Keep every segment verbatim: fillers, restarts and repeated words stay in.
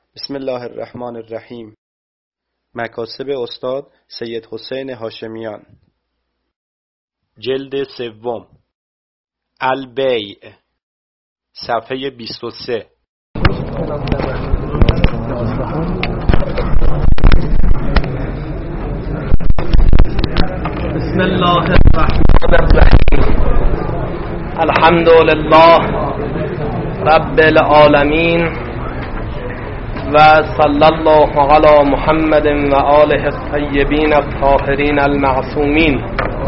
بسم الله الرحمن الرحیم. مکاسب استاد سید حسین هاشمیان، جلد سوم، البیع، صفحه بیست و سه. بسم الله الرحمن الرحیم. الحمد لله رب العالمین و صلی الله علی محمد و آله الطیبین الطاهرین المعصومین.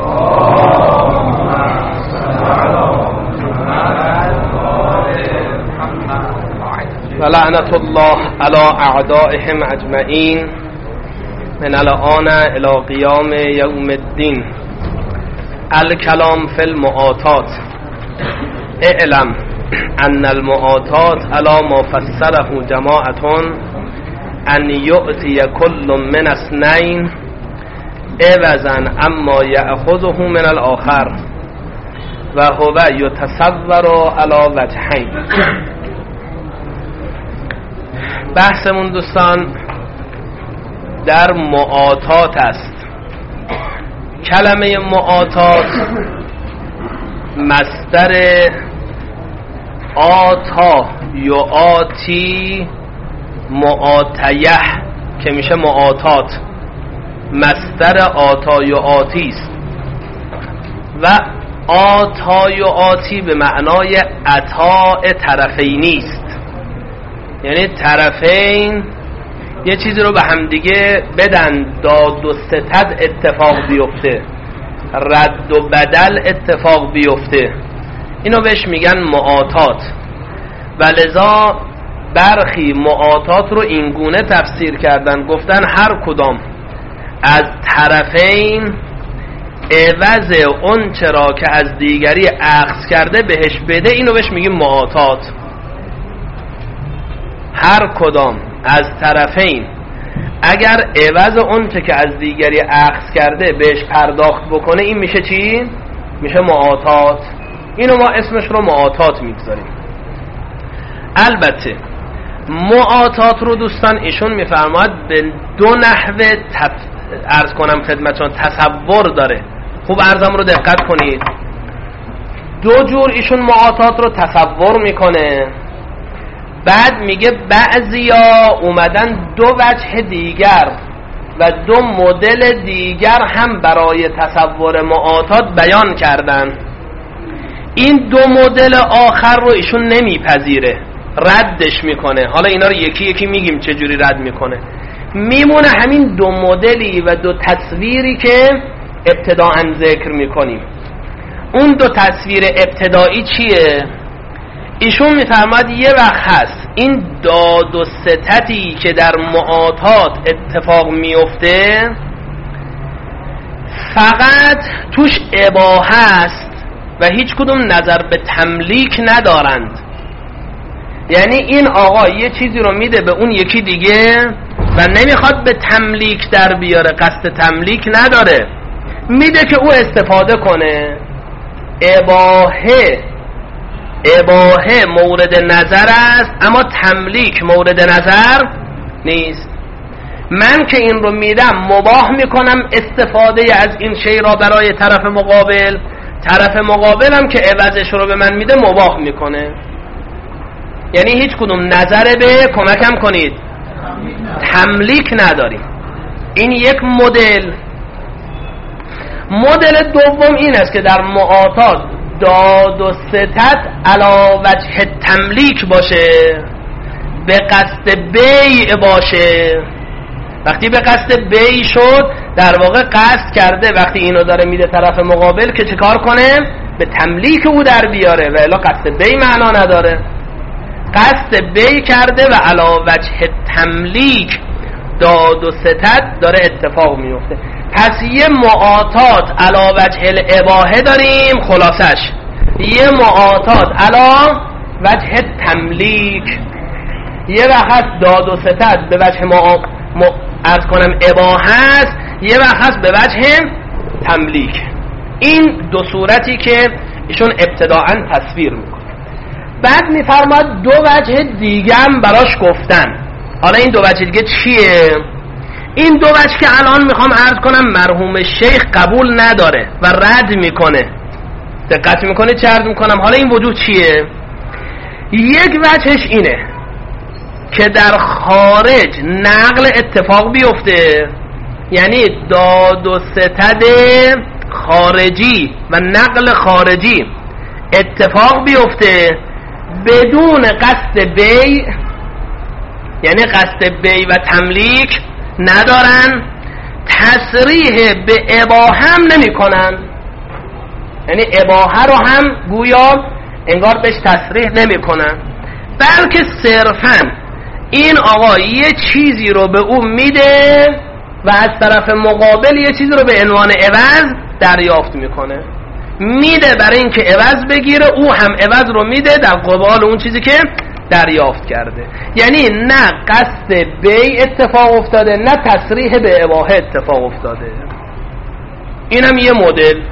و لعنت الله علی اعدائهم اجمعین من الان الی قیام یوم الدین. الکلام فی المعاطات. اعلم ان المعاطات على ما فسره جماعة ان يؤتي كل من اثنين عوضا اما يأخذه من الاخر و هو يتصور على وجهين. بحثمون دوستان در معاطات است. کلمه معاطات مصدر آتا یعاتی معاطیه که میشه معاطات، مصدر آتا یعاتی است و آتا یعاتی به معنای عطاء طرفینی است، یعنی طرفین یه چیزی رو به همدیگه بدن، داد و ستد اتفاق بیفته، رد و بدل اتفاق بیفته، اینو بهش میگن معاطات. و لذا برخی معاطات رو اینگونه تفسیر کردن، گفتن هر کدام از طرفین عوض اون چرا که از دیگری اخذ کرده بهش بده، اینو بهش میگیم معاطات. هر کدام از طرفین اگر عوض اون چه که از دیگری اخذ کرده بهش پرداخت بکنه، این میشه چی؟ میشه معاطات. اینو ما اسمش رو معاطات میگذاریم. البته معاطات رو دوستان ایشون میفرماید به دو نحوه تف... عرض کنم خدمتتون تصور داره. خوب عرضم رو دقت کنید. دو جور ایشون معاطات رو تصور میکنه، بعد میگه بعضیا اومدن دو وجه دیگر و دو مدل دیگر هم برای تصور معاطات بیان کردن. این دو مدل آخر رو ایشون نمیپذیره، ردش میکنه. حالا اینا رو یکی یکی میگیم چه جوری رد میکنه. میمونه همین دو مدلی و دو تصویری که ابتداءً ذکر میکنیم. اون دو تصویر ابتدایی چیه؟ ایشون میفرماد یه وقت هست این داد و ستتی که در معاطات اتفاق میفته فقط توش اباحه است و هیچ کدوم نظر به تملیک ندارند. یعنی این آقا یه چیزی رو میده به اون یکی دیگه و نمیخواد به تملیک در بیاره، قصد تملیک نداره، میده که او استفاده کنه. اباحه اباحه مورد نظر است اما تملیک مورد نظر نیست. من که این رو میدم مباح میکنم استفاده از این شی را برای طرف مقابل، طرف مقابلم که عوضش رو به من میده مباح میکنه. یعنی هیچ کدوم نظر به کمکم کنید تملیک نداریم. این یک مدل. مدل دوم این است که در معاطات داد و ستد علی وجه تملیک باشه، به قصد بیع باشه. وقتی به قصد بیع شد در واقع قصد کرده وقتی اینو داره میده طرف مقابل که چه کار کنه؟ به تملیک او در بیاره، و الا قصد بیع معنا نداره. قصد بیع کرده و علی وجه تملیک داد و ستد داره اتفاق میفته. پس یه معاطات علی وجه الاباحه داریم، خلاصش یه معاطات علی وجه تملیک. یه وقت داد و ستد به وجه معا... م... عرض کنم اباحه است، یه وقت به وجه تملیک. این دو صورتی که ایشون ابتداءً تصویر میکنه. بعد میفرماد دو وجه دیگه هم براش گفتن. حالا این دو وجه دیگه چیه؟ این دو وجه که الان میخوام عرض کنم مرحوم شیخ قبول نداره و رد میکنه. دقت میکنه چه عرض میکنم؟ حالا این وجوه چیه؟ یک وجهش اینه که در خارج نقل اتفاق بیفته، یعنی داد و ستد خارجی و نقل خارجی اتفاق بیفته بدون قصد بی، یعنی قصد بی و تملیک ندارن، تصریح به اباحه هم نمی کنن، یعنی اباحه رو هم گویا انگار بهش تصریح نمی کنن، بلکه صرفاً این آقا یه چیزی رو به او میده و از طرف مقابل یه چیزی رو به عنوان عوض دریافت میکنه، میده برای اینکه عوض بگیره، او هم عوض رو میده در قبال اون چیزی که دریافت کرده. یعنی نه قصد بی اتفاق افتاده نه تصریح به اباحه اتفاق افتاده. اینم یه مدل.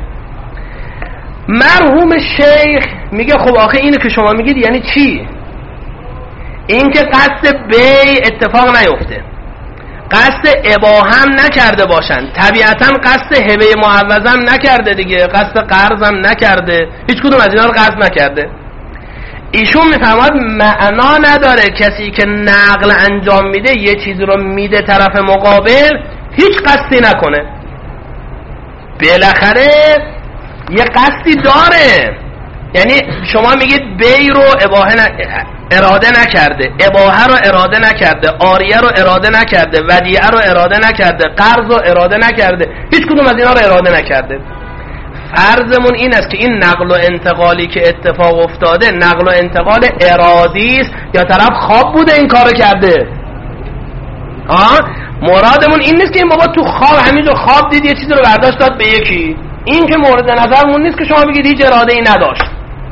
مرحوم شیخ میگه خب آخه اینو که شما میگید یعنی چی؟ این که قصد بی اتفاق نیفته، قصد اباحه هم نکرده باشن، طبیعتا قصد هبه معوضه هم نکرده دیگه، قصد قرض هم نکرده، هیچ کدوم از اینا رو قصد نکرده. ایشون میفهمد معنا نداره کسی که نقل انجام میده یه چیزی رو میده طرف مقابل هیچ قصدی نکنه، بالاخره یه قصدی داره. یعنی شما میگید بی رو اباحه ن... اراده نکرده، اباحه رو اراده نکرده، عاریه رو اراده نکرده، ودیعه رو اراده نکرده، قرض رو اراده نکرده، هیچ کدوم از اینا رو اراده نکرده. فرضمون این است که این نقل و انتقالی که اتفاق افتاده نقل و انتقال ارادی است یا طرف خواب بوده این کارو کرده. آه مرادمون این نیست که این بابا تو خواب همینجور خواب دید یه چیزی رو برداشت داد به یکی. این که مورد نظرمون نیست که شما بگید هیچ اراده ای نداشت،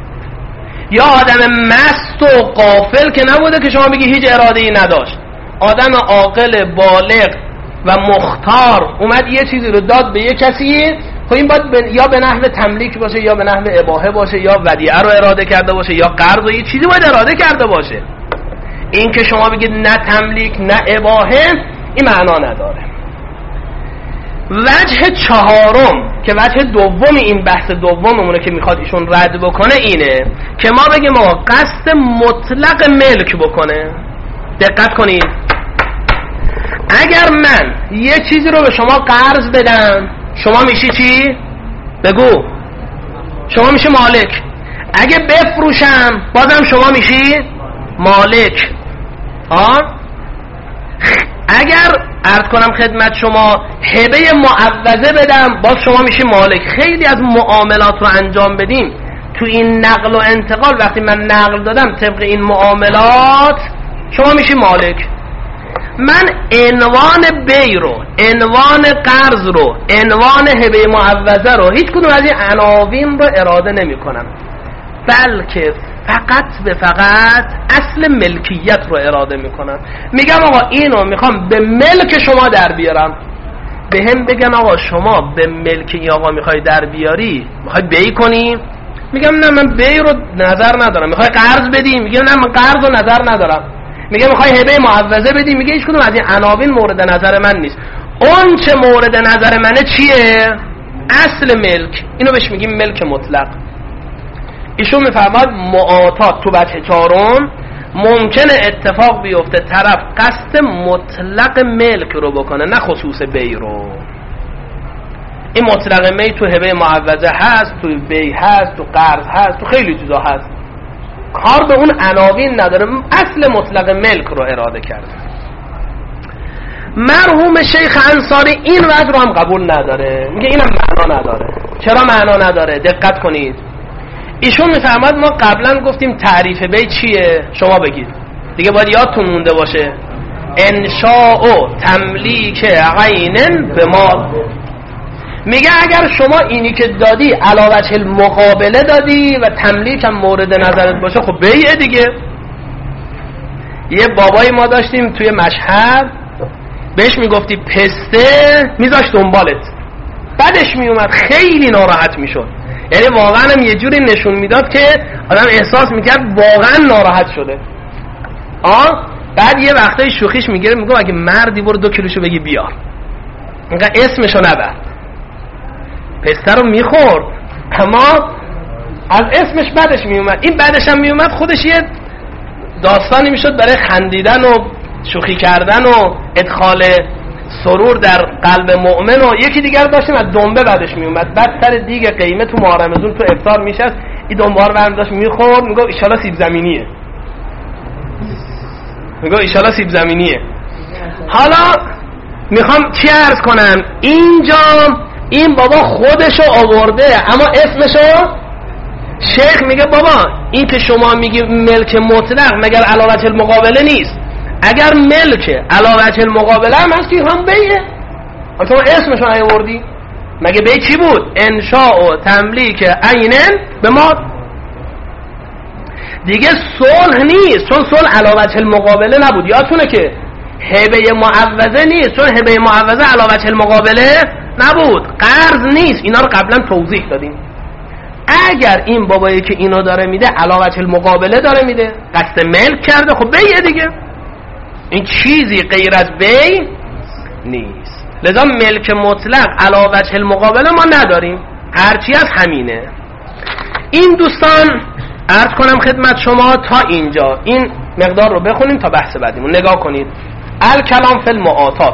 یا آدم مست و غافل که نبوده که شما بگید هیچ اراده ای نداشت. آدم عاقل بالغ و مختار اومد یه چیزی رو داد به یه کسی، خب این باید به یا به نحو تملیک باشه یا به نحو اباحه باشه یا ودیعه رو اراده کرده باشه یا قرض و یه چیزی باید اراده کرده باشه. این که شما بگید نه تملیک نه اباحه این معنا نداره. وجه چهارم که وجه دوم این بحث دوممونه که میخواد ایشون رد بکنه اینه که ما بگیم ما قصد مطلق ملک بکنه. دقت کنید، اگر من یه چیزی رو به شما قرض بدم شما میشی چی؟ بگو. شما میشی مالک. اگه بفروشم بازم شما میشی مالک. آه؟ اگر عرض کنم خدمت شما هبه معوضه بدم باز شما میشی مالک. خیلی از معاملات رو انجام بدیم تو این نقل و انتقال، وقتی من نقل دادم طبق این معاملات شما میشی مالک. من عنوان بی رو، عنوان قرض رو، عنوان هبه معوضه رو، هیچ کدوم از این عناوین رو اراده نمی کنم، بلکه فقط به فقط اصل ملکیت رو اراده می کنم. میگم آقا اینو میخوام به ملک شما در بیارم. به هم بگن آقا شما به ملک این آقا میخوای در بیاری، میخوای بی کنی؟ میگم نه من بی رو نظر ندارم. میخوای قرض بدی؟ میگم نه من قرض رو نظر ندارم. میگه میخوای هبه معوضه بدی؟ میگه هیچ کدوم از این عناوین مورد نظر من نیست. اون چه مورد نظر منه چیه؟ اصل ملک. اینو بهش میگیم ملک مطلق. ایشون میفرماد معاطات تو بچه چهارم ممکنه اتفاق بیفته طرف قصد مطلق ملک رو بکنه نه خصوص بی رو. این مطلق می تو هبه معوضه هست، تو بی هست، تو قرض هست، تو خیلی چیزا هست. کار به اون عناوین نداره، اصل مطلق ملک رو اراده کرده. مرحوم شیخ انصاری این وجه رو هم قبول نداره، میگه اینم معنا نداره. چرا معنا نداره؟ دقت کنید. ایشون میفرماد ما قبلا گفتیم تعریف بی چیه؟ شما بگید دیگه، باید یادتون مونده باشه. انشاء و تملیک عین به ما. میگه اگر شما اینی که دادی علاوه المقابله دادی و تملیک هم مورد نظرت باشه خب بیعه دیگه. یه بابای ما داشتیم توی مشهد بهش میگفتی پسته میذاشت دنبالت، بعدش میومد خیلی ناراحت میشد. یعنی واقعا هم یه جوری نشون میداد که آدم احساس میکرد واقعا ناراحت شده. آه بعد یه وقتای شوخیش میگیره میگه اگه مردی برو دو کیلوشو بگی بیار، اینقدر اسمشو نبر. پسته رو میخورد اما از اسمش بعدش میومد. این بعدش هم میومد خودش یه داستانی میشد برای خندیدن و شوخی کردن و ادخال سرور در قلب مؤمن. و یکی دیگر داشتیم از دنبه بعدش میومد، بعد سر دیگه قیمه تو ماه رمضان تو افطار میشست، این دنبه رو برمی داشت میخورد، میگو ایشالا سیب زمینیه، میگو ایشالا سیب زمینیه. حالا میخوام چی عرض کنم، اینجا این بابا خودشو آورده اما اسمشو شیخ میگه بابا این که شما میگی ملک مطلق مگر علاوه المقابله نیست؟ اگر ملک علاوه المقابله هم هست که هم بیه، شما اسمشو نیاوردی. مگه بی چی بود؟ انشاء و تملیک عینن به ما دیگه صلح نیست، چون صلح علاوه المقابله نبود. یادتونه که هبه معوضه نیست، چون هبه معوضه علاوه المقابله نبود. قرض نیست، اینا رو قبلا توضیح دادیم. اگر این بابایی که اینو داره میده علاوه المقابله داره میده، قصد ملک کرده، خب بیه دیگه، این چیزی غیر از بی نیست. لذا ملک مطلق علاوه المقابله ما نداریم، هرچی از همینه. این دوستان عرض کنم خدمت شما تا اینجا این مقدار رو بخونیم تا بحث بعدیمون. نگاه کنید. الکلام فی المعاطات.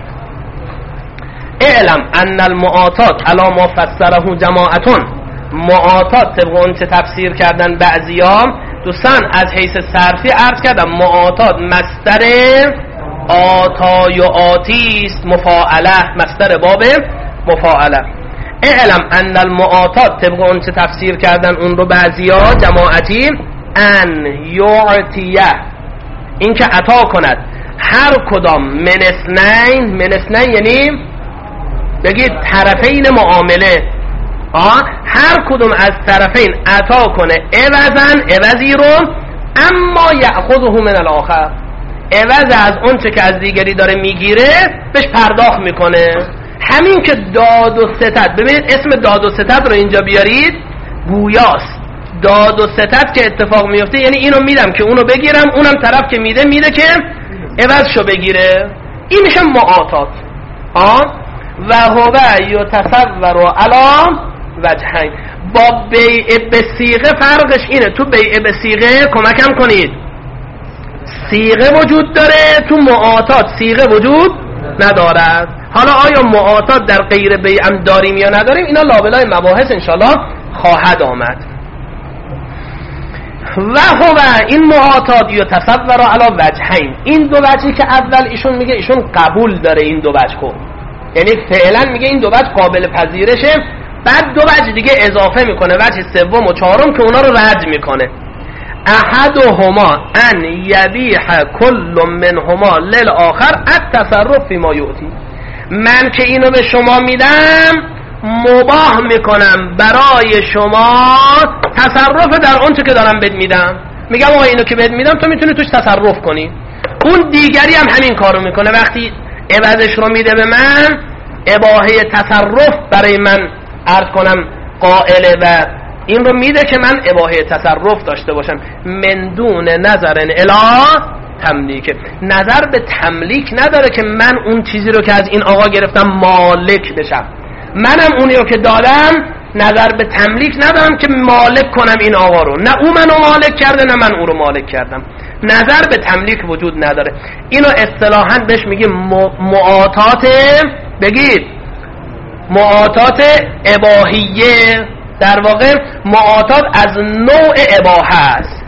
اعلم ان المعاطات علی ما فسره جماعتون. معاطات طبق اون چه تفسیر کردن بعضیا دوستان از حیث صرفی عرض کردم معاطات مصدر آتا و آتی است، مفاعله، مصدر باب مفاعله. اعلم ان المعاطات طبق اون چه تفسیر کردن اون رو بعضیا جماعتی ان یعطیه، این که عطا کند هر کدام من اثنین، من اثنین یعنی بگید طرفین معامله، آه هر کدوم از طرفین عطا کنه عوضن، عوضی رو، اما یأخذه من الاخر، عوض از اون چه که از دیگری داره میگیره بهش پرداخت میکنه. همین که داد و ستد، ببینید اسم داد و ستد رو اینجا بیارید گویاست. داد و ستد که اتفاق میفته یعنی اینو میدم که اونو بگیرم، اونم طرف که میده میده که عوضشو بگیره. این میشه معاطات. آه و هو یتصور علی وجهین. با بیع به صیغه فرقش اینه، تو بیع به صیغه کمکم کنید صیغه وجود داره، تو معاطات صیغه وجود ندارد. حالا آیا معاطات در غیر بیع هم داریم یا نداریم، اینا لابلای مباحث انشالله خواهد آمد. و هو این معاطات یتصور علی وجهین. این دو وجهی که اول ایشون میگه ایشون قبول داره این دو وجه رو، یعنی فعلا میگه این دو وجه قابل پذیرشه، بعد دو وجه دیگه اضافه میکنه، وجه سوم و چهارم که اونا رو رد میکنه. احدهما ان یبیح کل منهما للآخر التصرف فيما یؤتی. من که اینو به شما میدم مباح میکنم برای شما تصرف در اون چه که دارم بهت میدم. میگم آقا اینو که بهت میدم تو میتونی توش تصرف کنی. اون دیگری هم همین کارو میکنه، وقتی عوضش رو میده به من اباحه تصرف برای من عرض کنم قائله و این رو میده که من اباحه تصرف داشته باشم. من دون نظر الی تملیک، نظر به تملیک نداره که من اون چیزی رو که از این آقا گرفتم مالک بشم، منم اونی رو که دادم نظر به تملیک ندارم که مالک کنم این آقا رو، نه او منو مالک کرده نه من او رو مالک کردم. نظر به تملیک وجود نداره. اینو اصطلاحاً بهش میگیم معاطات، بگید معاطات اباحیه. در واقع معاطات از نوع اباحه است.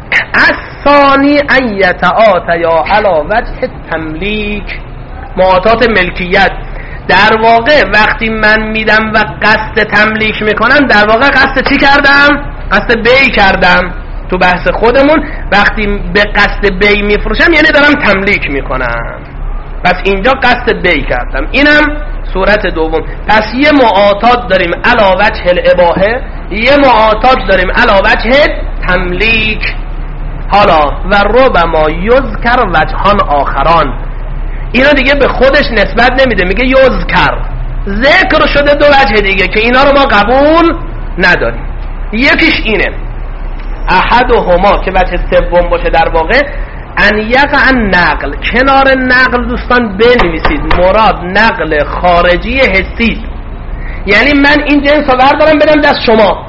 الثانی ان یتعاطیا علی وجه تملیک، معاطات ملکیت. در واقع وقتی من میدم و قصد تملیک میکنم در واقع قصد چی کردم؟ قصد بی کردم. تو بحث خودمون وقتی به قصد بی میفروشم یعنی دارم تملیک میکنم، پس اینجا قصد بی کردم. اینم صورت دوم. پس یه معاطات داریم علی وجه الاباحه، یه معاطات داریم علی وجه تملیک. حالا و ربما یذکر وجهان آخران، اینا دیگه به خودش نسبت نمیده، میگه یذکر، ذکر شده دو وجه دیگه که اینا رو ما قبول نداریم. یکیش اینه احدهما که وجه سوم باشه، در واقع ان یقع نقل، کنار نقل دوستان بنویسید مراد نقل خارجی حسی، یعنی من این جنس رو بردارم بدم دست شما.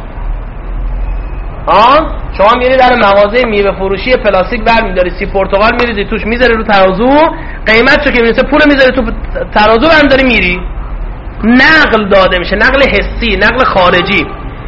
آه شما میری در مغازه میوه فروشی پلاستیک برمی‌داری سی پرتقال میریزی توش میذاری رو ترازو، قیمتشو که میرسه پول میذاری تو ترازو برمی‌داری میری. نقل داده میشه، نقل حسی، نقل خارجی.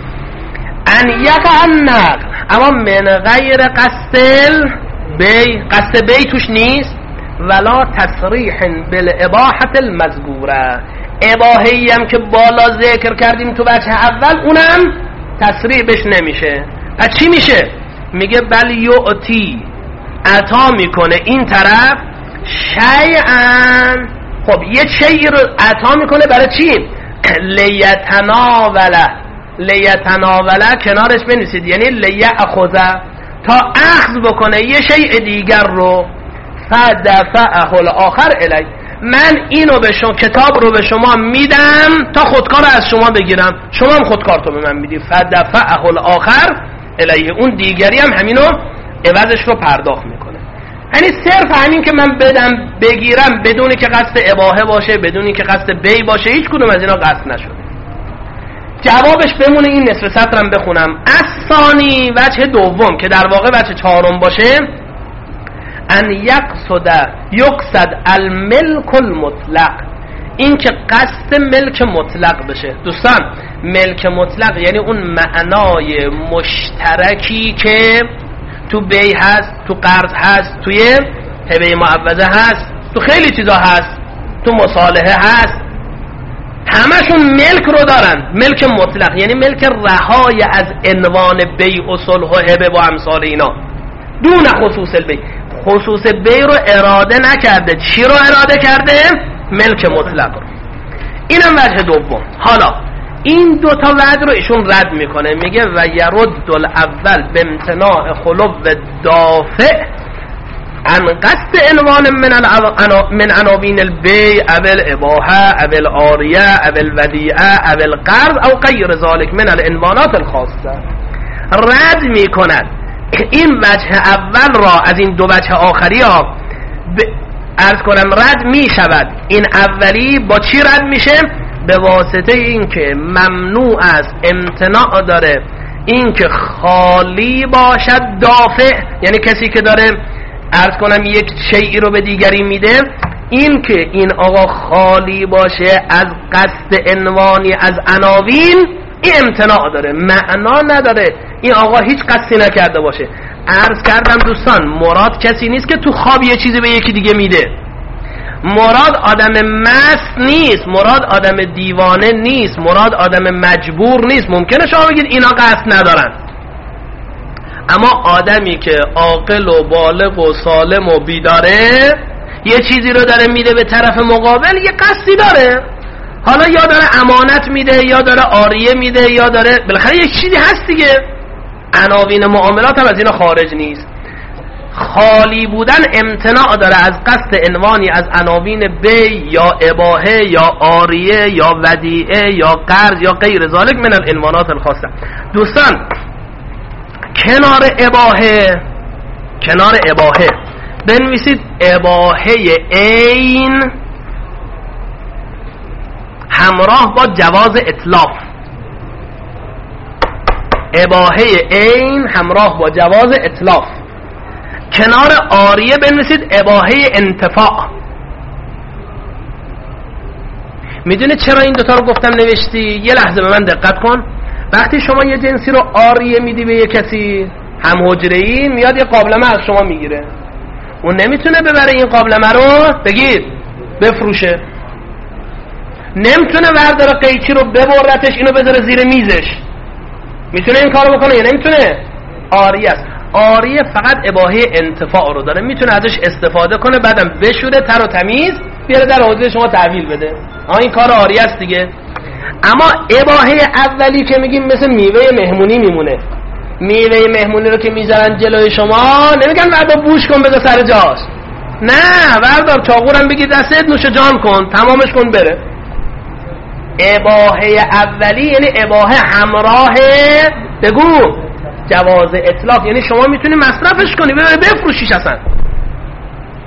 ان یقع نقل اما من غیر قصد بی، قصد بی توش نیست. ولا تصریح بالاباحه المذکوره، اباحه‌ای هم که بالا ذکر کردیم تو بچه اول اونم تصریح بش نمیشه. پس چی میشه؟ میگه بل یعطی، عطا میکنه این طرف شیئا. خب یه شیئی رو عطا میکنه برای چی؟ لیتناوله، لیتناوله کنارش بنویسید یعنی لیأخذه، تا اخذ بکنه یه شیء دیگر رو. فدفعه الاخر الی، من اینو به شما کتاب رو به شما میدم تا خودکار از شما بگیرم، شما هم خودکار تو به من میدی. فدفعه الاخر الیه، اون دیگری هم همینو عوضش رو پرداخت میکنه. یعنی صرف همین که من بدم بگیرم بدون که قصد اباحه باشه، بدون که قصد بی باشه، هیچ کدوم از اینا قصد نشده. جوابش بمونه این نصف سطرم بخونم. الثانی، وجه دوم که در واقع وجه چهارم باشه، ان یقصد یقصد الملک المطلق، این که قصد ملک مطلق بشه. دوستان ملک مطلق یعنی اون معنای مشترکی که تو بی هست، تو قرض هست، توی هبه معوضه هست، تو خیلی چیزا هست، تو مصالحه هست، همشون ملک رو دارن. ملک مطلق یعنی ملک رهای از عنوان بیع و صلح و هبه و امثال اینا، دون خصوص البیع. خصوص بیع رو اراده نکرده، چی رو اراده کرده؟ ملک مطلق رو. اینم وجه دوم. حالا این دوتا وجه رو ایشون رد میکنه، میگه و یرد الاول به امتناع خلو دافع عن قصد عنوان من من عناوین البیع او الاباحه او العاریه او الودیعه او القرض او غیر ذلك من العنوانات الخاصه. رد میکند این وجه اول را از این دو وجه آخری ها عرض کنم رد میشود. این اولی با چی رد میشه؟ به واسطه این که ممنوع است، امتناع داره این که خالی باشد دافع، یعنی کسی که داره عرض کنم یک شیئی رو به دیگری میده، این که این آقا خالی باشه از قصد عنوانی از عناوین، این امتناع داره، معنا نداره این آقا هیچ قصدی نکرده باشه. عرض کردم دوستان مراد کسی نیست که تو خواب یه چیزی به یکی دیگه میده، مراد آدم مست نیست، مراد آدم دیوانه نیست، مراد آدم مجبور نیست. ممکنه شما بگید اینا قصد ندارن، اما آدمی که عاقل و بالغ و سالم و بیداره یه چیزی رو داره میده به طرف مقابل، یه قصدی داره. حالا یا داره امانت میده، یا داره عاریه میده، یا داره بالاخره یک چیزی هست دیگه. عناوین معاملات هم از اینا خارج نیست. خالی بودن امتناع داره از قصد عنوانی از عناوین بی یا اباحه یا عاریه یا ودیعه یا قرض یا غیر ذالک من العنوانات الخاصه. دوستان کنار اباحه، کنار اباحه بنویسید اباحه عین همراه با جواز اطلاق. اباحه عین همراه با جواز اطلاق. کنار عاریه بنویسید اباحه انتفاع. میدونید چرا این دوتا رو گفتم نوشتی؟ یه لحظه به من دقت کن. وقتی شما یه جنسی رو عاریه میدی به یه کسی هم حجره‌ای، میاد یه قابلمه از شما میگیره، اون نمیتونه ببره این قابلمه رو بگید بفروشه، نمیتونه ورداره قیچی رو ببرتش اینو بذاره زیر میزش. میتونه این کارو بکنه یا نمیتونه؟ عاریه است. عاریه فقط اباحه انتفاع رو داره، میتونه ازش استفاده کنه، بعدم بشوره تر و تمیز بیاره در حوزه شما تحویل بده. آ این کار عاریه است دیگه. اما اباحه اولی که میگیم مثل میوه مهمونی میمونه. میوه مهمونی رو که میذارن جلوی شما نمیگن بردار بوش کن بذار سر جاش، نه بردار چاقورم بگیر دستت نوش جان کن تمامش کن بره. اباحه اولی یعنی اباحه همراه بگو جواز اطلاق، یعنی شما میتونی مصرفش کنی ببره بفروشیش اصلا.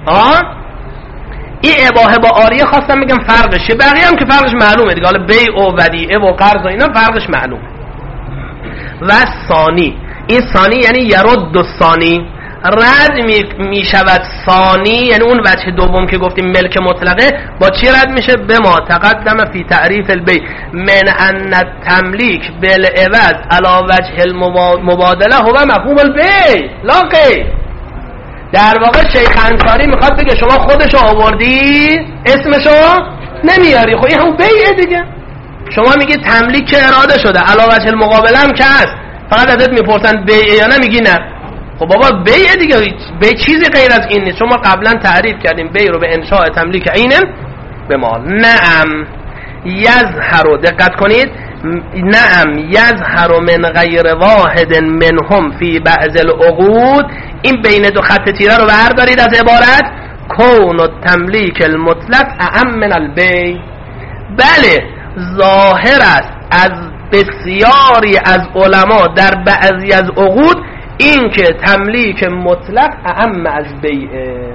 آه این اباحه با عاریه خواستم میگم فرقشه، بقیه هم که فرقش معلومه دیگه، حالا بیع و ودیعه و قرض و اینا فرقش معلومه. و ثانی، این ثانی یعنی یرد ثانی، رد می شود ثانی، یعنی اون وجه دوم که گفتیم ملک مطلقه با چی رد میشه؟ به ما تقدم فی تعریف البیع من ان التملیک بالعوض علی وجه المبادله هو مفهوم البیع لا غیر. در واقع شیخ انصاری میخواد بگه شما خودشو آوردی اسمشو نمیاری، خب این همون بیعه دیگه. شما میگی تملیک که اراده شده علی وجه المقابله هم که هست، فقط ازت میپرسن بیعه یا نه، میگی نه. خب بابا بیع دیگه، بیع چیزی غیر از این نیست. شما قبلا تعریف کردیم بیع رو به انشاء تملیک عینن به مال. نعم یظهر، دقت کنید، نعم یظهر من غیر واحد منهم فی بعض العقود، این بین دو خط تیره رو بردارید از عبارت کون التملیک المطلق اعم من البیع. بله ظاهر است از بسیاری از علما در بعضی از عقود این که تملیک مطلق اعم از بیعه.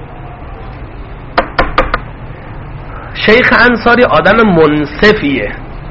شیخ انصاری آدم منصفیه،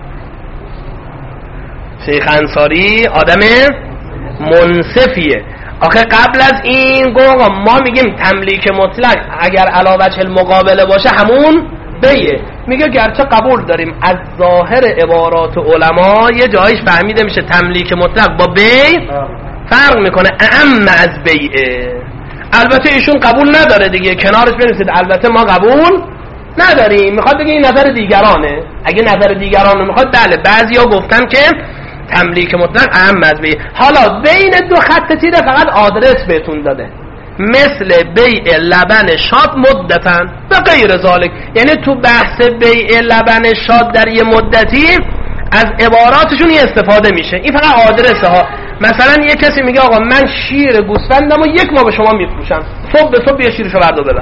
شیخ انصاری آدم منصفیه. آخه قبل از این گفت ما میگیم تملیک مطلق اگر علی وجه المقابله باشه همون بیعه، میگه گرچه قبول داریم از ظاهر عبارات علما یه جایش فهمیده میشه تملیک مطلق با بیع فرق میکنه اعم از بیعه. البته ایشون قبول نداره دیگه، کنارش بنویسید البته ما قبول نداریم، میخواد بگه این نظر دیگرانه. اگه نظر دیگرانه میخواد، بله بعضیا گفتن که تملیک مطلق اعم از بیع. حالا بین دو خط تیره فقط آدرس بهتون داده، مثل بیع لبن شاد مدتن و غیر ذالک، یعنی تو بحث بیع لبن شاد در یه مدتی از عباراتشون یه استفاده میشه. این فقط آدرسه ها. مثلا یه کسی میگه آقا من شیر گوسفندم و یک ماه به شما میفروشم، صبح به صبح یه شیرشو بردار ببر.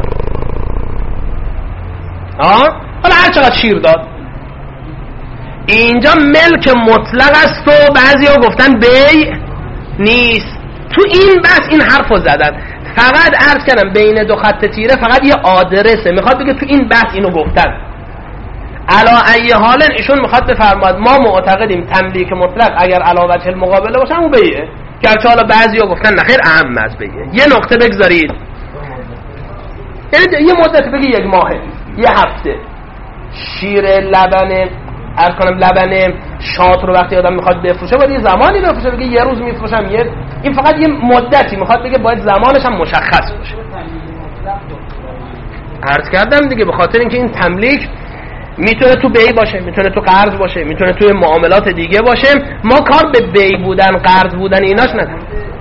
آه حالا هر چقدر شیر داد، اینجا ملک مطلق است و بعضیا گفتن بیع نیست. تو این بحث این حرفو زدن. فقط عرض کردم بین دو خط تیره فقط یه آدرسه، میخواد بگه تو این بحث اینو گفتن. علا ای حال ایشون میخواد بفرماد ما معتقدیم تملیک مطلق اگر علا وجه المقابله باشه اون بیعه، گرچه حالا بعضیا گفتن نخیر اهم از بیعه. یه نقطه بگذارید، یعنی یه مدت بگی یک ماهه، یه هفته، شیر لبن عرض کنم لبن شات رو وقتی آدم میخواد بفروشه باید یه زمانی بفروشه، بگه یه روز میفروشم، یه این فقط یه مدتی میخواد بگه، باید زمانش هم مشخص باشه. عرض کردم دیگه به خاطر اینکه این تملیک میتونه تو بیع باشه، میتونه تو قرض باشه، میتونه توی معاملات دیگه باشه. ما کار به بیع بودن قرض بودن ایناش نداریم.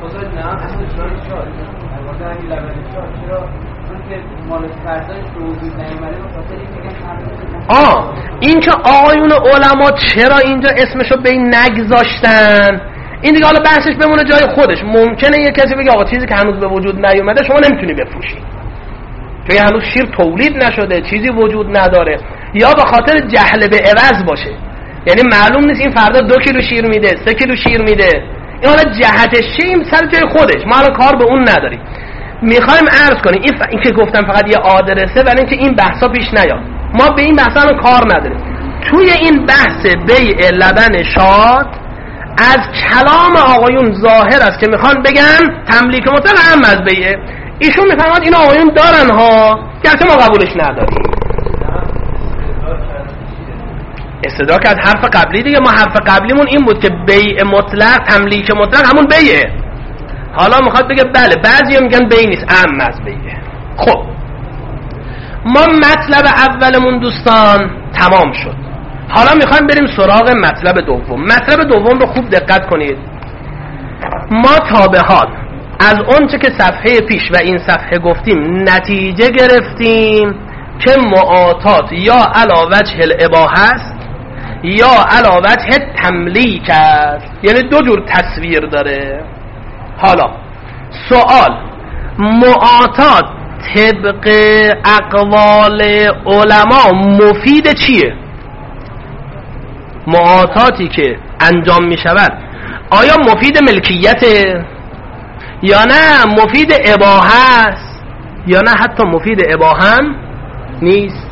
آه این که آقایون علما چرا اینجا اسمشو به این نگذاشتن این دیگه حالا بحثش بمونه جای خودش. ممکنه یه کسی بگه آقا چیزی که هنوز به وجود نیومده شما نمیتونی بفروشی، چون هنوز شیر تولید نشده، چیزی وجود نداره، یا به خاطر جهل به عوض باشه، یعنی معلوم نیست این فردا دو کیلو شیر میده، سه کیلو شیر میده، این حالا جهتش چیه این سر جای خودش، ما الان کار به اون نداریم. میخوایم عرض کنیم این, ف... این که گفتم فقط یه آدرسه برای اینکه این بحثا پیش نیاد، ما به این بحثا الان کار نداریم. توی این بحث بیع لبن شاد از کلام آقایون ظاهر است که میخوان بگن تملیک مطلق هم از بیعه. ایشون میفهمد این آقایون دارن ها، گرچه ما قبولش نداریم. استدراک از حرف قبلی دیگه، ما حرف قبلیمون این بود که بیع مطلق تملیک مطلق همون بیعه. حالا میخواد بگه بله بعضی میگن بیع نیست ام از بیعه. خب ما مطلب اولمون دوستان تمام شد، حالا میخوایم بریم سراغ مطلب دوم. مطلب دوم رو خوب دقت کنید. ما تا به حال از اونچه که صفحه پیش و این صفحه گفتیم نتیجه گرفتیم که معاطات یا علی وجه الاباحه است یا علی وجه تملیک است، یعنی دو جور تصویر داره. حالا سوال، معاطات طبق اقوال علما مفید چیه؟ معاطاتی که انجام می شود آیا مفید ملکیته یا نه مفید اباحه است؟ یا نه حتی مفید اباحه هم نیست.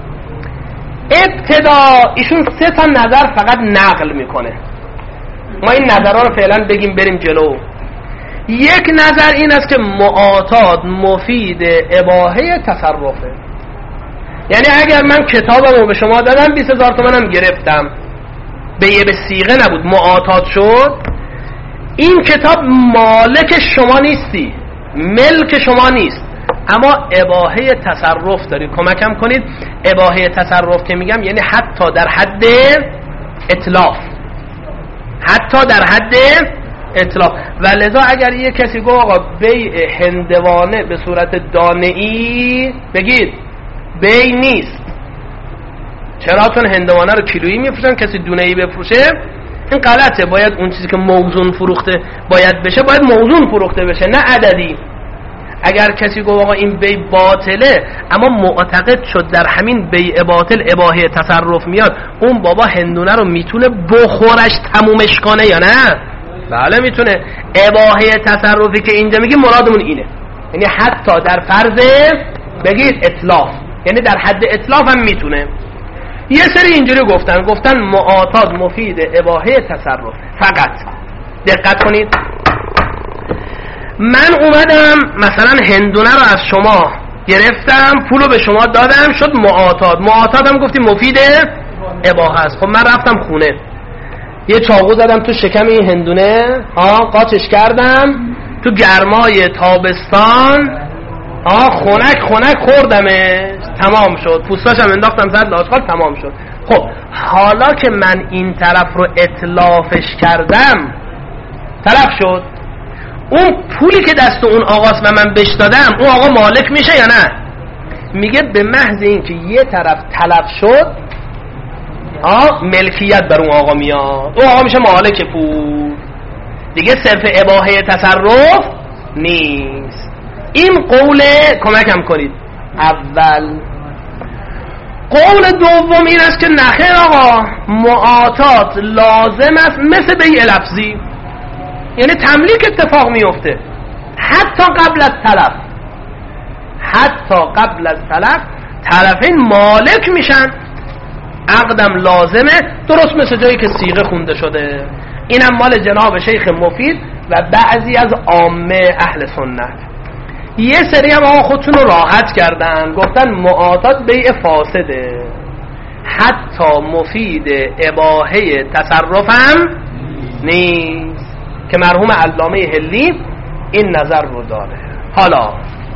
ابتدا ایشون سه تا نظر فقط نقل میکنه، ما این نظرها رو فعلا بگیم بریم جلو. یک نظر این است که معاطات مفید اباحه تصرفه، یعنی اگر من کتابمو به شما دادم بیست هزار تومنم گرفتم، به یه به صیغه نبود، معاطات شد، این کتاب مالک شما نیستی، ملک شما نیست، اما اباحه تصرف داری. کمکم کنید. اباحه تصرف که میگم یعنی حتی در حد اتلاف، حتی در حد اتلاف. و لذا اگر یه کسی گفت آقا بیع هندوانه به صورت دانه‌ای، بگید بیع نیست. چرا؟ چون هندوانه رو کیلویی میفروشن، کسی دونه‌ای بفروشه این غلطه. باید اون چیزی که موزون فروخته باید بشه باید موزون فروخته بشه، نه عددی. اگر کسی گفت آقا این بیع باطله اما معتقد شد در همین بیع باطل اباحه تصرف میاد، اون بابا هندونه رو میتونه بخورش تمومش کنه یا نه؟ بله میتونه. اباحه تصرفی که اینجا میگه مرادمون اینه، یعنی حتی در فرض بگید اتلاف، یعنی در حد اتلاف هم میتونه. یه سری اینجوری گفتن گفتن معاطات مفید اباحه تصرف فقط. دقت کنید، من اومدم مثلا هندونه رو از شما گرفتم، پولو به شما دادم، شد معاطات. معاطات هم گفتیم مفید اباحه است. خب من رفتم خونه، یه چاقو زدم تو شکم این هندونه، ها قاچش کردم، تو گرمای تابستان ها خنک خنک خوردمش، تمام شد. پوستاشم انداختم زد لاشقال، تمام شد. خب حالا که من این طرف رو اتلافش کردم، طرف شد، اون پولی که دست اون آقاست و من بهش دادم، اون آقا مالک میشه یا نه؟ میگه به محض این که یه طرف تلف شد، آه ملکیت بر اون آقا میاد، اون آقا میشه مالک پول دیگه، صرف اباحه تصرف نیست. این قول کمکم کنید اول. قول دوم این است که نخیر آقا معاطات لازم است مثل بیع لفظی، یعنی تملیک اتفاق میفته حتی قبل از تلف، حتی قبل از تلف طرفین مالک میشن، عقدم لازمه، درست مثل جایی که صیغه خونده شده. اینم مال جناب شیخ مفید و بعضی از عامه اهل سنت. یه سری هم آقا خودشون رو راحت کردن، گفتن معاطات بیع فاسده، حتی مفید اباحه تصرف هم نیست، که مرحوم علامه هلی این نظر رو داره. حالا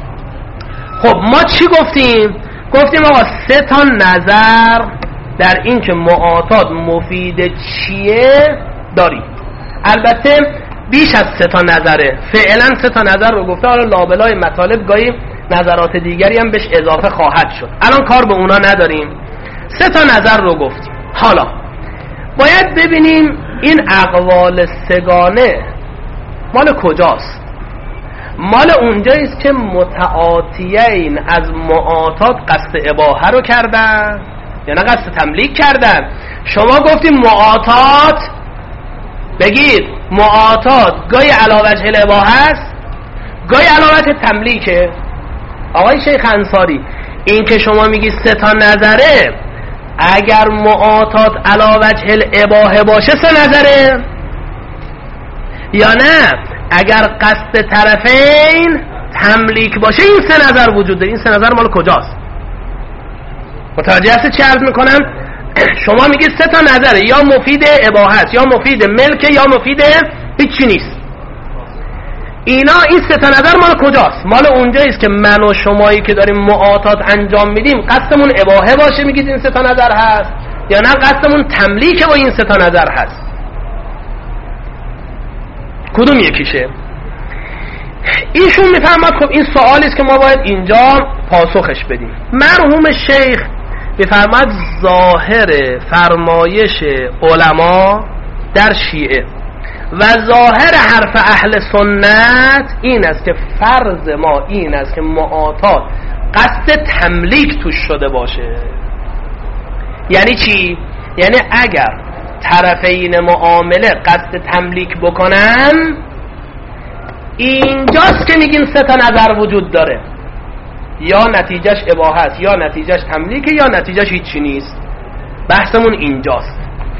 خب ما چی گفتیم؟ گفتیم آقا سه تا نظر در این که معاطات مفید چیه داریم. البته بیش از سه تا نظره، فعلا سه تا نظر رو گفته، حالا لابلای مطالب گاهی نظرات دیگری هم بهش اضافه خواهد شد، الان کار به اونا نداریم. سه تا نظر رو گفتیم. حالا باید ببینیم این اقوال سگانه مال کجاست. مال اونجاییست که متعاطیین از معاطات قصد اباحه رو کردن یا نه قصد تملیک کردن. شما گفتیم معاطات، بگید معاطات گاهی علی وجه الاباحه است، گاهی علی وجه تملیکه. آقای شیخ انصاری این که شما میگی سه تا نظره، اگر معاطات علی وجه الاباحه باشه سه نظره، یا نه اگر قصد طرفین تملیک باشه این سه نظر وجود داره. این سه نظر مال کجاست؟ متوجه هستی چه عرض میکنم؟ شما میگید سه تا نظره، یا مفید اباحه است، یا مفید ملک، یا مفید هیچی نیست. اینا این سه تا نظر مال کجاست؟ مال اونجاییست که من و شمایی که داریم معاطات انجام میدیم قصدمون اباحه باشه میگید این سه تا نظر هست، یا نه قصدمون تملیک با این سه تا نظر هست. کدوم یکیشه؟ ایشون میفرماد خب این سوالی است که ما باید اینجا پاسخش بدیم. مرحوم شیخ میفرماد ظاهر فرمایش علما در شیعه و ظاهر حرف اهل سنت این است که فرض ما این است که معاطات قصد تملیک توش شده باشه. یعنی چی؟ یعنی اگر طرفین معامله قصد تملیک بکنن، اینجاست که میگیم سه تا نظر وجود داره. یا نتیجهش اباحه است یا نتیجهش تملیکه یا نتیجهش هیچی نیست. بحثمون اینجاست.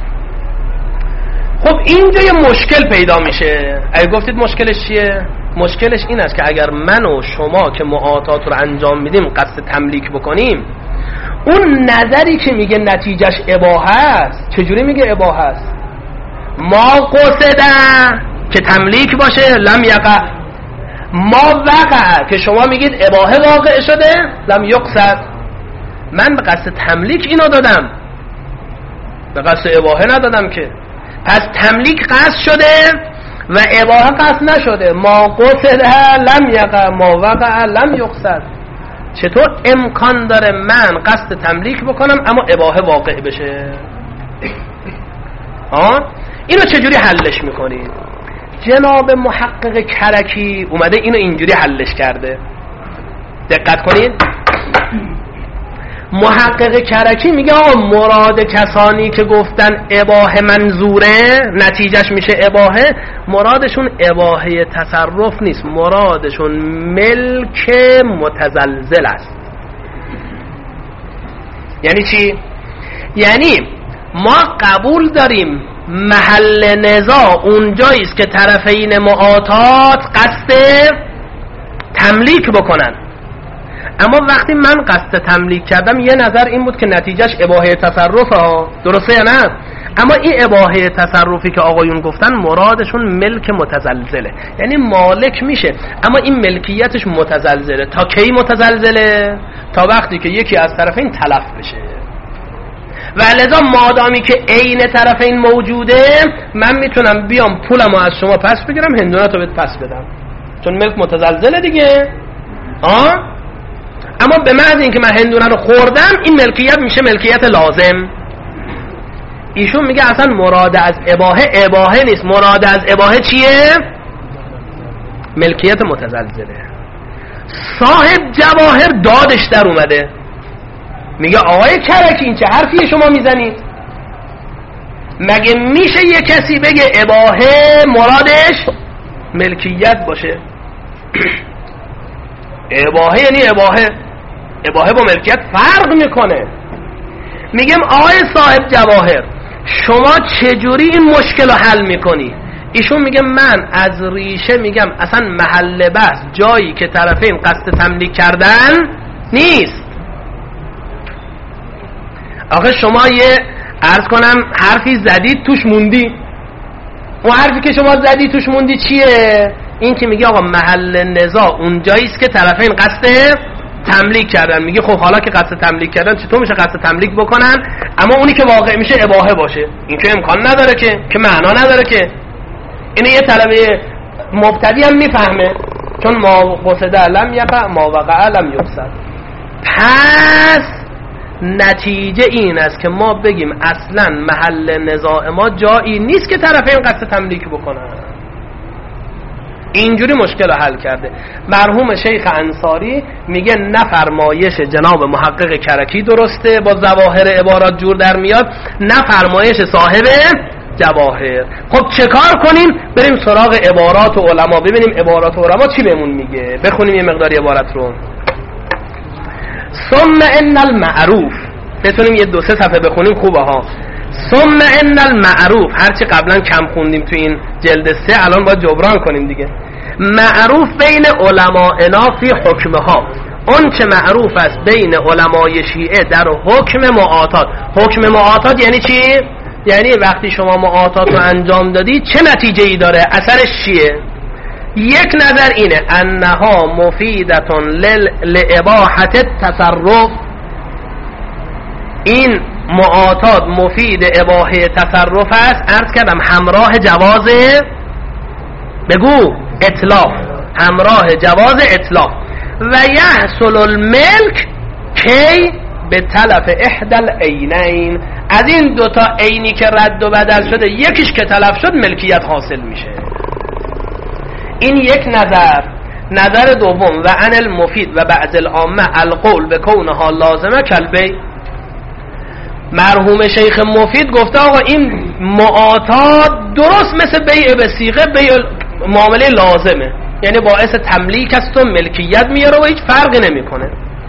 خب اینجا یه مشکل پیدا میشه. اگه گفتید مشکلش چیه؟ مشکلش این است که اگر من و شما که معاطات رو انجام میدیم قصد تملیک بکنیم، اون نظری که میگه نتیجهش اباحه است چجوری میگه اباحه است؟ ما قصده که تملیک باشه لم یقع، ما وقع که شما میگید اباحه واقع شده لم یقصد. من به قصد تملیک اینو دادم، به قصد اباحه ندادم که. پس تملیک قصد شده و اباحه قصد نشده. ما قصده لم یقع ما وقع لم یقصد. چطور امکان داره من قصد تملیک بکنم اما اباحه واقع بشه؟ آه؟ اینو چجوری حلش میکنید؟ جناب محقق کرکی اومده اینو اینجوری حلش کرده. دقت کنید. محقق کرکی میگه آقا مراد کسانی که گفتن اباحه منظوره نتیجهش میشه اباحه، مرادشون اباحه تصرف نیست، مرادشون ملک متزلزل است. یعنی چی؟ یعنی ما قبول داریم محل نزاع اونجایی است که طرفین معاطات قصد تملیک بکنن. اما وقتی من قصد تملیک کردم یه نظر این بود که نتیجهش اباحه تصرف ها، درسته یا نه؟ اما این اباحه تصرفی که آقایون گفتن مرادشون ملک متزلزله، یعنی مالک میشه اما این ملکیتش متزلزله. تا کی متزلزله؟ تا وقتی که یکی از طرفین تلف بشه. و لذا مادامی که عین طرفین موجوده من میتونم بیام پولمو از شما پس بگیرم، هندونتو بهت پس بدم، چون ملک متزلزله دیگه. آه؟ اما به محض اینکه من هندونه رو خوردم این ملکیت میشه ملکیت لازم. ایشون میگه اصلا مراد از اباحه اباحه نیست، مراد از اباحه چیه؟ ملکیت متزلزله. صاحب جواهر دادش در اومده، میگه آقای کرکی این چه حرفی شما میزنید؟ مگه میشه یه کسی بگه اباحه مرادش ملکیت باشه؟ اباحه یعنی اباحه، اباحه با ملکیت فرق میکنه. میگم آقای صاحب جواهر شما چجوری این مشکل رو حل میکنی؟ ایشون میگه من از ریشه میگم اصلا محل بحث جایی که طرفین قصد تملیک کردن نیست. آخه شما یه عرض کنم حرفی زدید توش موندی. اون حرفی که شما زدی توش موندی چیه؟ این که میگه آقا محل نزاع اونجایی است که طرفین قصد تملیک کردن. میگه خب حالا که قصد تملیک کردن چطور میشه قصد تملیک بکنن اما اونی که واقع میشه اباحه باشه؟ این که امکان نداره که که معنا نداره که. اینو یه طلبه مبتدی هم میفهمه، چون ما قصده لم یقع ما وقع لم یقصد. پس نتیجه این است که ما بگیم اصلا محل نزاع ما جایی نیست که طرفین قصد تملیک بکنن. اینجوری مشکل رو حل کرده. مرحوم شیخ انصاری میگه نه فرمایش جناب محقق کرکی درسته با ظواهر عبارات جور در میاد، نه فرمایش صاحب جواهر. خب چه کار کنیم؟ بریم سراغ عبارات علما ببینیم عبارات علما چی بهمون میگه. بخونیم یه مقداری عبارت رو. ثم ان المعروف، بتونیم یه دو سه صفحه بخونیم خوبه ها. ثم ان المعروف، هرچی قبلا کم خوندیم تو این جلد سه الان باید جبران کنیم دیگه. معروف بین علماءنا فی حکمها، اون چه معروف است بین علمای شیعه در حکم معاطات. حکم معاطات یعنی چی؟ یعنی وقتی شما معاطات رو انجام دادی چه نتیجه ای داره، اثرش چیه؟ یک نظر اینه انها مفیدتون لاباحه التصرف، این معاطات مفید اباحه تصرف است. عرض کردم همراه جواز بگو اطلاق، همراه جواز اطلاق. و یحصل الملک کی به تلف احدى العینین، از این دوتا عینی که رد و بدل شده یکیش که تلف شد ملکیت حاصل میشه. این یک نظر. نظر دوم و عن المفید و بعض العامه القول به کونها لازمه کلبی. مرحوم شیخ مفید گفته آقا این معاطات درست مثل بیع به صیغه بیع معامله لازمه، یعنی باعث تملیک است و ملکیت میاره و هیچ فرقی نمیکنه.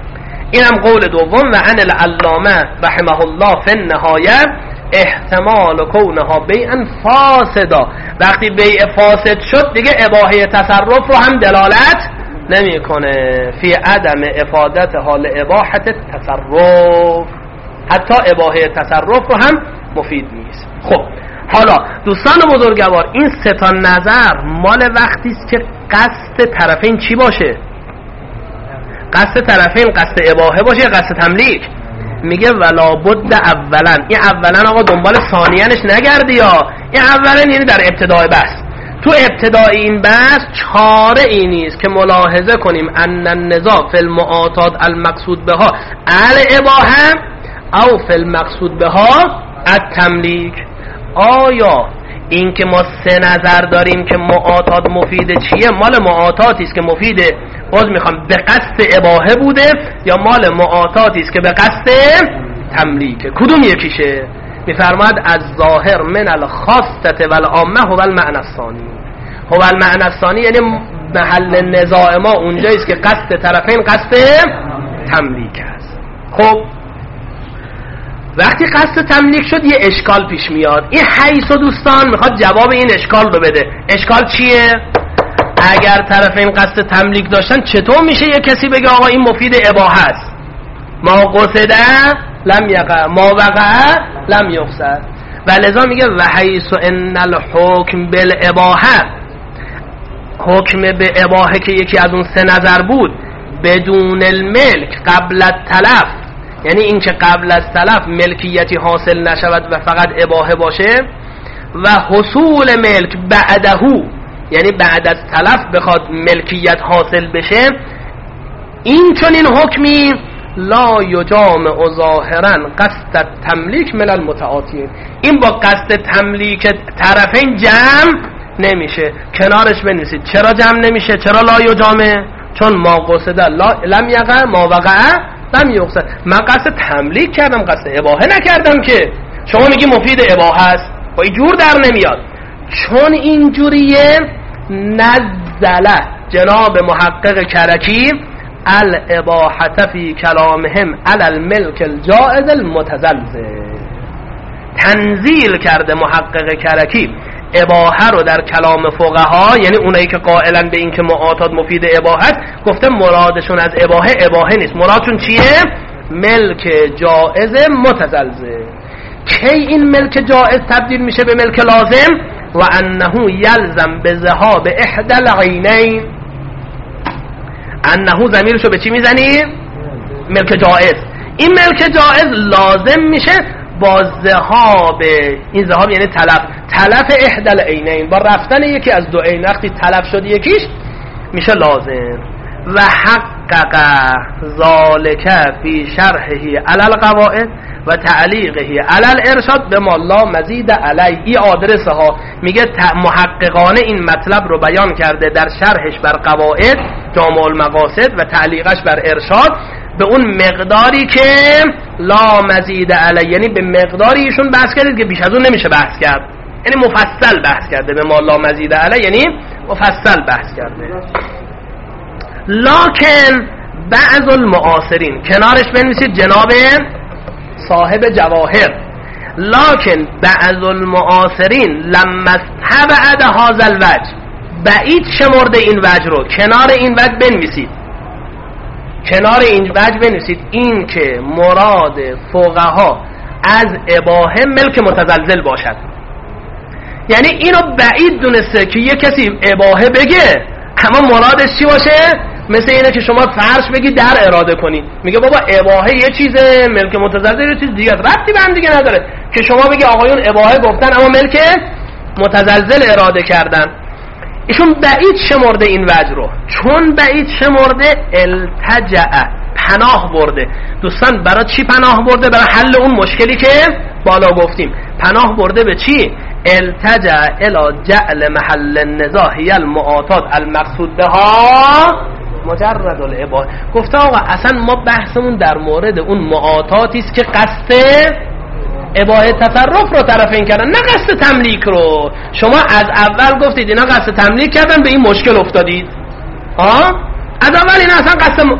اینم قول دوم. و عن العلامه رحمه الله فی النهایه احتمال کونها بیعا فاسدا، وقتی بیع فاسد شد دیگه اباحه تصرف رو هم دلالت نمیکنه. فی عدم افادت حال اباحت تصرف، حتی اباحه تصرف رو هم مفید نیست. خب حالا دوستان بزرگوار، این سه تا نظر مال وقتی است که قصد طرفین چی باشه؟ قصد طرفین قصد اباحه باشه یا قصد تملیک؟ میگه ولا بد اولا، این اولا آقا دنبال ثانیانش نگردی، یا این اولا یعنی در ابتدای بحث. تو ابتدای این بحث چاره ای نیست که ملاحظه کنیم ان النزاع فی المعاطات المقصود بها الاباحه او فی المقصود بها التملیک. آیا این که ما سه نظر داریم که معاطات مفید چیه، مال معاطاتی است که مفید باز میخوام به قصد اباحه بوده، یا مال معاطاتی است که به قصد تملیک؟ کدوم یکیشه؟ میفرماد از ظاهر من الخاصه والعامه هو المعنى الثانی. هو المعنى الثانی یعنی محل نزاع ما اونجایی است که قصد طرفین قصد تملیک است. خب وقتی قصد تملیک شد یه اشکال پیش میاد. این حیث و دوستان میخواد جواب این اشکال رو بده. اشکال چیه؟ اگر طرفین قصد تملیک داشتن چطور میشه یه کسی بگه آقا این مفید اباحه است؟ ما قصده لم یقع ما وقع لم یقصد. و لذا میگه و حیث ان الحکم بالاباحه، حکم به اباحه که یکی از اون سه نظر بود، بدون الملک قبل التلف، یعنی این که قبل از تلف ملکیتی حاصل نشود و فقط اباحه باشه، و حصول ملک بعدهو، یعنی بعد از تلف بخواد ملکیت حاصل بشه، این چون این حکمی لا یجامع ظاهرا قصد تملیک من المتعاطین، این با قصد تملیک طرفین جمع نمیشه، کنارش بنویسید. چرا جمع نمیشه؟ چرا لا یجامع؟ چون ما قصده لم یقع ما وقع لم یقصد. من قصد تملیک کردم، قصد اباحه نکردم که. شما میگی مفید اباحه است، با این جور در نمیاد. چون اینجوریه نزله جناب محقق کرکی الاباحه فی کلامهم علی الملک الجائز المتزلزل، تنزیل کرده محقق کرکی اباحه رو در کلام فقها، یعنی اونایی که قائلن به این که معاطات مفید اباحه است، گفته مرادشون از اباحه اباحه نیست، مرادشون چیه؟ ملک جائز متزلزل. کی این ملک جائز تبدیل میشه به ملک لازم؟ و انه یلزم به ذهاب احدى العینین. انه ضمیرشو به چی میزنی؟ ملک جائز. این ملک جائز لازم میشه با ذهاب، این ذهاب یعنی تلف، تلف احدى العینین، با رفتن یکی از دو عین. وقتی تلف شد یکیش میشه لازم. و حقق ذالک فی شرحه علی القواعد و تعلیقه علی الارشاد بما لا مزید علی. این آدرس ها میگه محققانه این مطلب رو بیان کرده در شرحش بر قواعد جامع المقاصد و تعلیقش بر ارشاد به اون مقداری که لا مزید علی، یعنی به مقداری ایشون بحث کرده که بیش از اون نمیشه بحث کرد، یعنی مفصل بحث کرده. به ما لا مزید علی یعنی مفصل بحث کرده. لکن بعض المعاصرین، کنارش بنویسید جناب صاحب جواهر، لکن بعض المعاصرین لما استبعد هذا الوجه، بعید شمرده این وجه رو، کنار این وجه بنویسید، کنار این وجه بنویسید این که مراد فقها از اباحه ملک متزلزل باشد. یعنی اینو بعید دونسته که یه کسی اباحه بگه اما مرادش چی باشه؟ مثل اینه که شما فرش بگی در اراده کنی، میگه بابا اباحه یه چیزه، ملک متزلزل یه چیز دیگه، ربطی به هم دیگه نداره. که شما بگی آقایون اباحه گفتن اما ملک متزلزل اراده کردن. ایشون بعید شمرده این وجه رو. چون بعید شمرده التجع، پناه برده. دوستان برای چی پناه برده؟ برای حل اون مشکلی که بالا گفتیم. پناه برده به چی؟ التجع الى جعل محل النزاع هی المعاطات المقصود بها مجرد الاباحه. گفته آقا اصلا ما بحثمون در مورد اون معاطاتی است که قصد اباحه تصرف رو طرفین کردن، نه قصد تملیک رو. شما از اول گفتید اینا قصد تملیک کردن، به این مشکل افتادید. ها؟ از اول اینا اصلا قصد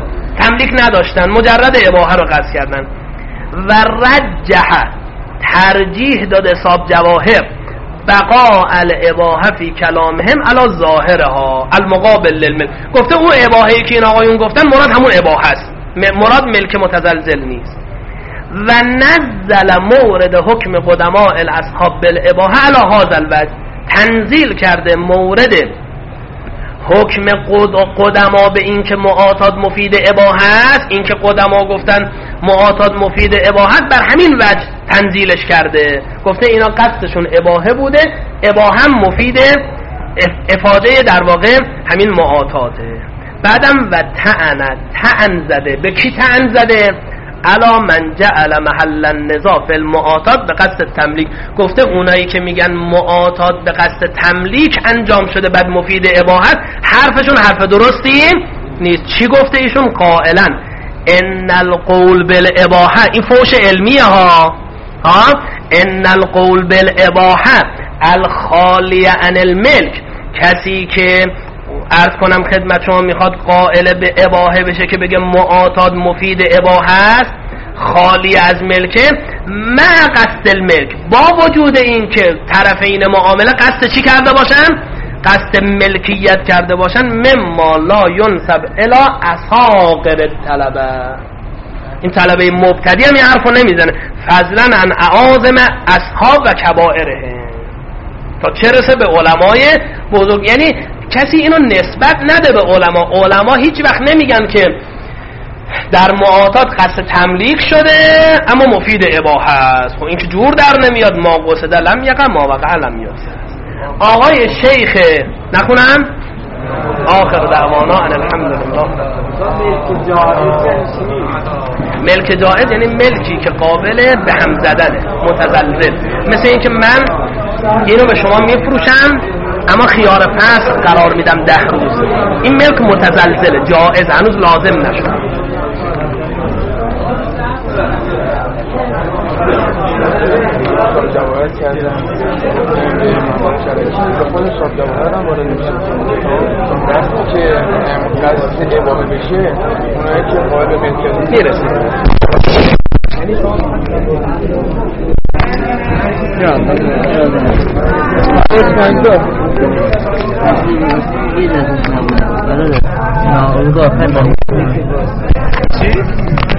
تملیک نداشتن، مجرد اباحه رو قصد کردن. و رجح ترجیح داد اصحاب جواهر بقاء الاباحه فی کلامهم علی ظاهرها المقابل للملک. گفته اون اباحه‌ای که این آقایون گفتن مراد همون اباحه است، مراد ملک متزلزل نیست. و نزل مورد حکم قدماء الاصحاب بالاباحه علی هذا الوجه، تنزیل کرده مورد حکم قدما به این که معاطات مفید اباحه است، این که قدما گفتن معاطات مفید اباحه بر همین وجه تنزیلش کرده. گفته اینا قصدشون اباحه بوده، اباحه هم مفید افاده در واقع همین معاطاته. بعدم و تعن تعن زده، به کی تعن زده؟ علا من جعل محل النزاع فی المعاطات به قصد تملیک. گفته اونایی که میگن معاطات به قصد تملیک انجام شده بعد مفید اباحت، حرفشون حرف درستی نیست. چی گفته ایشون؟ قائلا ان القول بالاباحه، این فوش علمیه ها ها ان القول بالاباحه الخالی عن الملک، کسی که عرض کنم خدمت شما میخواد قائل به اباحه بشه که بگه معاطات مفید اباحه است خالی از ملکه، مع قصد الملک، با وجود این که طرفین معامله قصد چی کرده باشن؟ قصد ملکیت کرده باشن. مما لا ینسب الی اصاغر الطلبه، این طلبه مبتدی هم این حرفو نمیزنه، فضلا عن اعاظم اصحاب و کبائره، تا چه رسه به علمای بزرگ. یعنی کسی اینو نسبت نده به علما. علما هیچ وقت نمیگن که در معاطات قصد تملیک شده اما مفید اباحه است. خب این که جور در نمیاد. ما قصد لم یقع ما وقع لم یقع. آقای شیخ نخونم آخر دعوانا ان الحمدلله. ملک جائز یعنی ملکی که قابل به هم زدنه، متزلزل. مثل این که من اینو به شما میفروشم اما خیار فصل قرار میدم ده روز، این ملک متزلزل جائز، هنوز لازم نشد. جواهر کردن خود شاب جواهر هم وارد میشه دستی که قصد اباحه بشه اونایی که قائل به ملکیت میرسه. چی؟